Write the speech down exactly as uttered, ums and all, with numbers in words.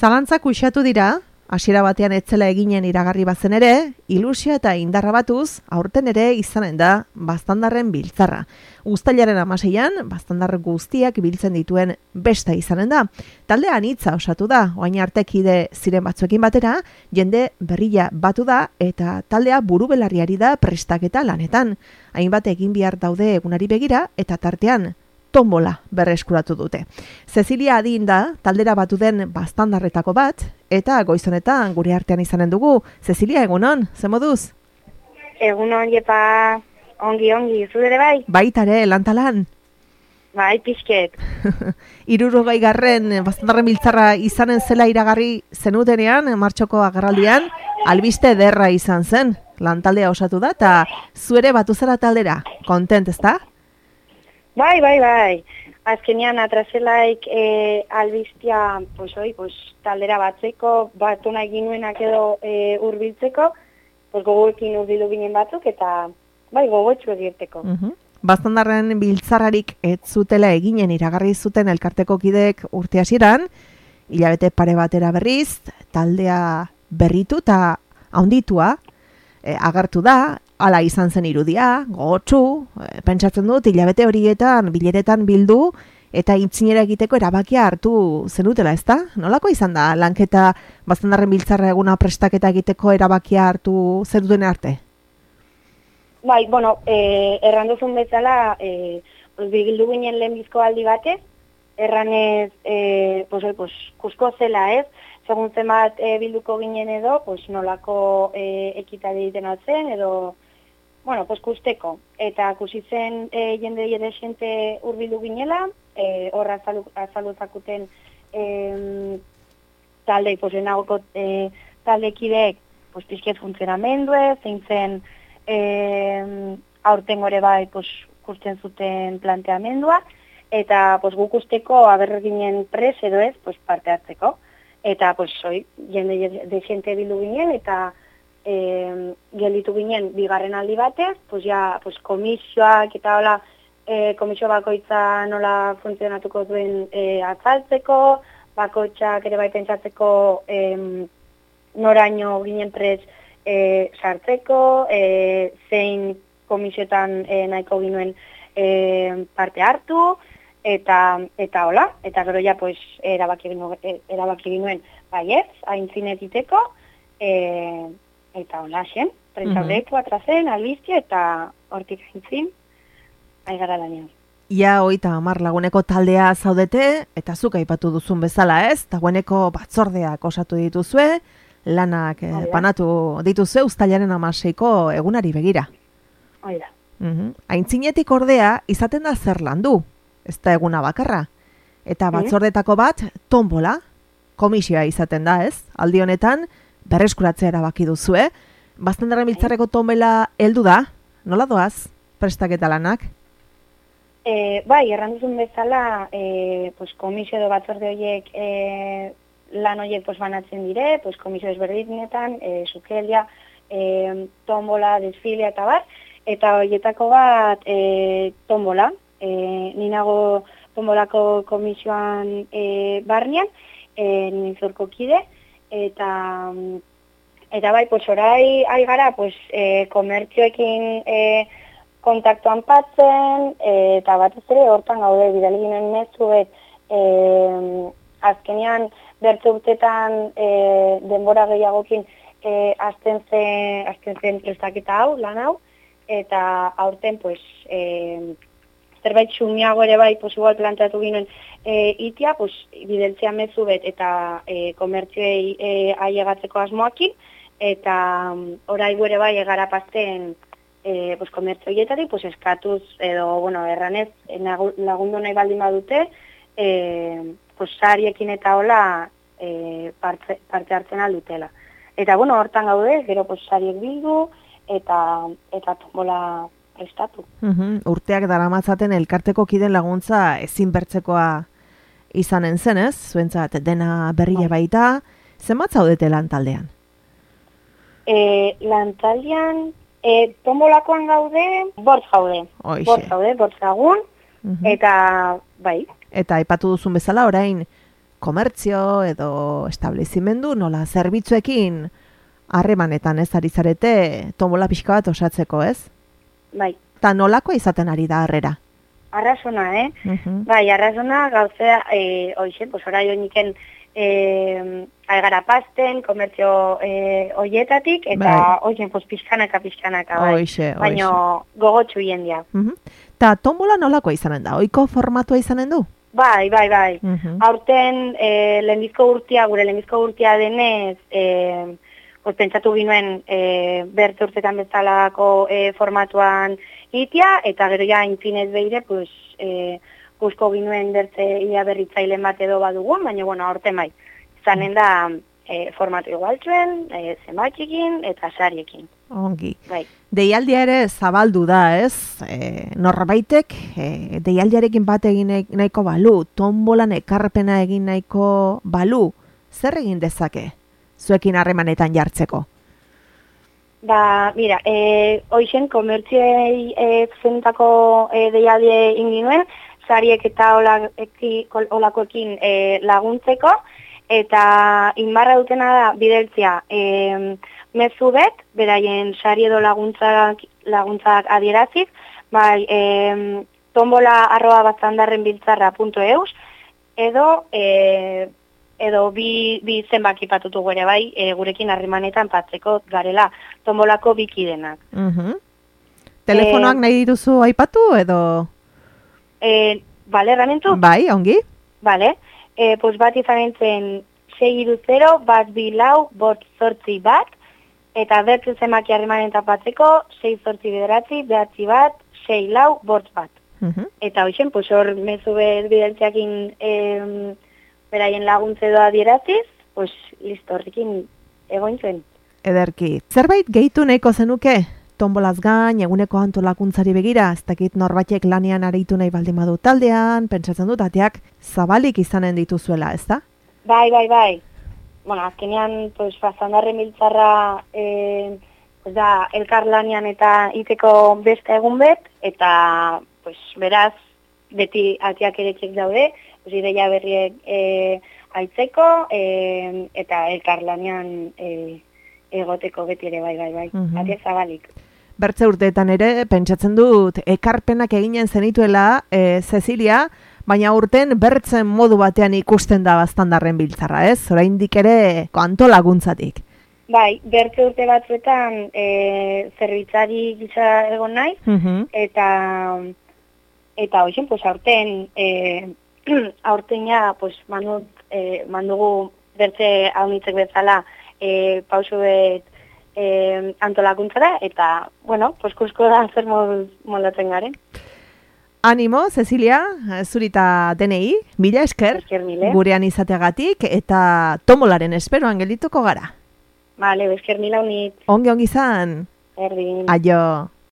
Zalantzak uxatu dira, hasiera batean etzela eginen iragarri bazen ere, ilusia eta indarra batuz, aurten ere izanen da baztandarren biltzarra. Uztailaren hamaseian, baztandar guztiak biltzen dituen besta izanen da. Taldea anitza osatu da, orain arte kide ziren batzuekin batera, jende berria batu da eta taldea burubelarriari da prestaketa lanetan. Hainbat egin behar daude egunari begira eta tartean tombola berreskuratu dute. Cecilia Adin da, taldera batu den baztandarretako bat, eta goizonetan gure artean izanen dugu. Cecilia, egunon, ze moduz? Egunon, jepa, ongi, ongi, zu ere bai? Baitare, lantalan. Bai, pixket. Hirurogei garren baztandarren biltzarra izanen zela iragarri zenutenean, martxoko agerraldian, albiste ederra izan zen, lantaldea osatu da, eta zu ere batu zara taldera, kontent, ezta? Bai, bai, bai. Azkenean atraselaik e, albistia, pues, oi, pues, taldera batzeko, batu nahi ginuenak edo e, urbiltzeko, pues, gogoekin urbildu ginen batzuk, eta bai, gogotxu egirteko. Uh-huh. Baztandarren biltzarrarik ez zutela eginen iragarri zuten elkarteko kideek urte hasieran, hilabete pare batera berriz, taldea berritu eta haunditua e, agertu da, hala izan zen irudia, gogotsu, e, pentsatzen dut, hilabete horietan, bileretan bildu, eta intzinera egiteko erabakia hartu zenutela, ezta? Nolako izan da, lanketa baztandarren biltzarra eguna prestaketa egiteko erabakia hartu zenuten arte? Bai, bueno, eh, erranduzun bezala, eh, pues, bildu ginen lehenbizko aldi batez, erranez, eh, pues, pues, kusko zela ez, segun zenbat eh, bilduko ginen edo, pues, nolako eh, ekitade egiten altzen, edo, bueno, pues, kusteko. Eta kusitzen eh, jende edesente urbildu ginela, eh, horra azaluzakuten eh, taldei, pues, enagoko eh, taldekideek, pues, pizket funtzionamendue, zein zen, Eh, aurten gore bai pues, kusten zuten planteamendua, eta pues, guk usteko aberreginen pres edo ez pues, parte hartzeko. Eta pues, oi, jende desente bildu ginen, eta eh, gelditu ginen bigarren aldi batez, pues, ja, pues, komisioak eta hola, eh, komisio bakoitza nola funtzionatuko duen eh, azaltzeko, bakoitzak ere bai pentsatzeko eh, noraino ginen pres E, sartzeko, e, zein komisioetan e, nahiko ginuen e, parte hartu, eta eta hola, eta gero ja pues, erabaki, ginu, e, erabaki ginuen baietz, aintzinetiteko, e, eta hola zen, prentzaurreku mm-hmm. atrazen, albiztia, eta hortik aintzin, aigara lanean. Ia hogeita hamar laguneko taldea zaudete, eta zuk aipatu duzun bezala ez, dagoeneko batzordeak osatu dituzue, lanak eh, panatu dituzue uztailaren hamaseiko egunari begira. Oida. Uh-huh. Aintzinetik ordea izaten da zer landu, ez da eguna bakarra. Eta batzordetako bat, tombola, komisioa izaten da ez, aldi honetan, berreskuratzea erabaki duzue. Baztandarren biltzarreko tombola heldu da, nola doaz, prestaketa lanak? E, bai, erranduzun bezala, e, pues, komisio edo batzorde horiek e, lan horiek pues, banatzen dire, pues, komisio ezberdinetan, e, sukelia, e, tombola, desfilea eta bar, eta horietako bat e, tombola, e, ninago tombolako komisioan e, barnean, e, nintzorko kide, eta eta bai, pues, orai ari gara, pues, e, komertzioekin e, kontaktuan patzen, e, eta bat ez ere, hortan gaude, bidali ginen mezuet, e, azkenean, bertze urtetan e, denbora gehiagokin e, azten zen, azten zen prestaketa hau, lan hau, eta aurten, pues, e, zerbait xumiago ere bai, pues, igual planteatu ginen e, itia, pues, bideltzea mezu bet, eta e, komertzioei e, ailegatzeko asmoakin, eta um, orai ere bai egara pazten e, pues, komertzioietatik, pues, eskatuz, edo, bueno, erranez, lagundu nahi baldin badute, e, pues, sariekin eta hola e, parte, parte hartzen aldutela. Eta, bueno, hortan gaude, gero pues, sariek bildu eta eta tombola prestatu. Uh-huh. Urteak daramatzaten elkarteko kiden laguntza ezin bertzekoa izanen zen, ez? Zuentzat dena berria baita. Zenbat zaudete lan taldean? E, lan taldean, e, tombolakoan gaude, bortz gaude. Bortz gaude, bortz lagun, uh-huh. eta bai. Eta aipatu duzun bezala, orain komertzio edo establezimendu, nola zerbitzuekin harremanetan ez ari zarete tombola pixka bat osatzeko, ez? Bai. Ta nolako izaten ari da harrera? Arrazona, eh? Uh-huh. Bai, arrazona gauzea, e, oixe, pues orai honiken e, aigara pasten, komertzio e, oietatik, eta bai. Oixe, pues pixkanaka, pixkanaka, bai. Oixe, baina gogotxu jendia. Uh-huh. Ta tombola nolako izanen da? Oiko formatua izanen du? Bai, bai, bai. Uh-huh. Aurten e, lehenbizko urtia, gure lehenbizko urtia denez, e, pues, pentsatu ginuen e, bertze urtetan bezalako e, formatuan itia, eta gero ja infinez behire, pues, e, guzko ginuen bertze ia berritzailen bat edo badugun, baina, bueno, aurten bai. Zanen da e, formatu igualtzuen, e, zenbatxikin eta sariekin. Ongi. Bai. Deialdia ere zabaldu da, ez? E, norbaitek e, deialdiarekin bat egin nahiko balu, tombolan ekarpena egin nahiko balu, zer egin dezake zuekin harremanetan jartzeko? Ba, mira, e, hoixen komertziei e, zentako e, deialdie inginuen, sariek eta olakoekin e, laguntzeko, eta inbarra dutena da bideltzia e, mezu bet, beraien sari edo laguntzak, laguntzak adierazik, bai, e, tombola arroa batzandarren biltzarra punto eus, edo e, edo bi, bi zenbaki patutu gure bai, e, gurekin harrimanetan patzeko garela tombolako bikidenak. Uh-huh. Telefonoak e, nahi dituzu aipatu edo? E, bale, ramentu? Bai, ongi. Bale, e, pues bat izan entzen sei hiru zero, bat bi lau, bot zortzi bat, eta bertu zenbaki harrimanetan patzeko sei zortzi bederatzi, behatzi bat, sei lau, bot bat. Uh-huh. Eta hoxen, pues hor mezu bideltzeakin em, beraien laguntze doa dieraziz, pues listo, horrekin egointzen. Ederki. Zerbait gehitu nahiko zenuke? Tombolaz gain, eguneko antolakuntzari begira, ez dakit norbaitek lanean areitu nahi baldin badu taldean, pentsatzen dut, ateak zabalik izanen dituzuela, ez da? Bai, bai, bai. Bueno, azkenean, pues, Baztandarren biltzarra, eh, pues da, elkar lanean eta iteko beste egun bet, eta, pues, beraz, beti atiak ere txek daude, pues, ideia berriek e, aitzeko, e, eta elkar lanean e, egoteko beti ere, bai, bai, bai. Uh-huh. Atiak zabalik. Bertze urteetan ere, pentsatzen dut, ekarpenak eginen zenituela, e, Cecilia, baina urten bertzen modu batean ikusten da Baztandarren biltzarra, ez? Oraindik ere antolakuntzatik. Bai, bertze urte batzuetan e, zerbitzari gisa egon naiz, uh-huh. eta eta hoxen, pues, aurten e, aurten ja, pues, manut, e, mandugu bertze haunitzek bezala e, pausu bet e, antolakuntzara, eta, bueno, pues, kusko da zer moldatzen garen. Animo, Cecilia, zurita denei, mila esker, gurean izateagatik, eta tomolaren esperoan geldituko gara. Vale, esker mila unit. Ongi ongi zan. Erdin. Aio.